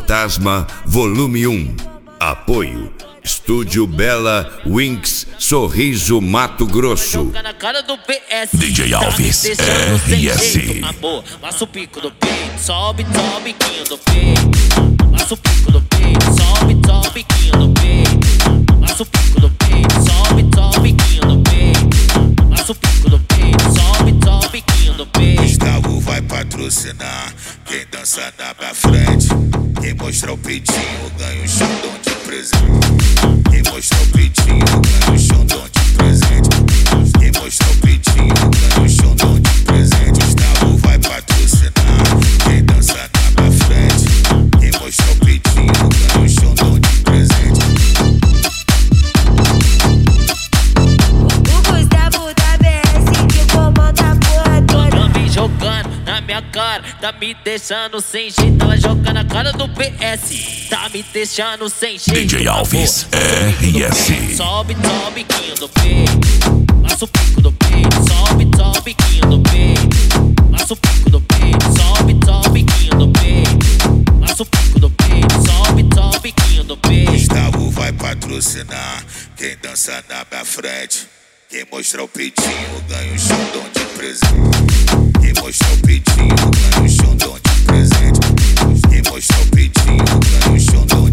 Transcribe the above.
Fantasma, volume 1. Apoio Estúdio Bela Winx, Sorriso, Mato Grosso. DJ Alves, RS. Amor, passa o pico do peito, sobe, sobe, biquinho do peito. Passa o pico do peito, sobe, sobe, biquinho do peito. Passa o pico do peito, sobe, sobe, biquinho do peito. Passa o pico do peito, sobe, sobe, biquinho do peito. Gustavo vai patrocinar quem dança na minha frente. Quem mostrar o peitinho ganha um xandão de presente. Quem mostrar o peitinho ganha um xandão de presente. Quem mostrar o peitinho ganha um xandão de presente. Gustavo vai patrocinar quem dança na minha frente. Quem mostrar o peitinho ganha um xandão de presente. O Gustavo da BS que comanda a porra toda. Ela vem jogando na minha cara, tá me deixando sem jeito. Ela joga na cara do PS, tá me deixando sem jeito. DJ Alves, RS. Sobe, sobe, biquinho do peito. Passa o pico do peito, sobe, sobe, biquinho do peito. Passa o pico do peito, sobe, sobe, biquinho do peito. Passa o pico do peito, sobe, sobe, biquinho do peito. Gustavo vai patrocinar quem dança na minha frente. Quem mostrar o peitinho ganha um xandão de presente. Quem mostrar o peitinho ganha um xandão de presente. Quem mostrar o peitinho ganha um xandão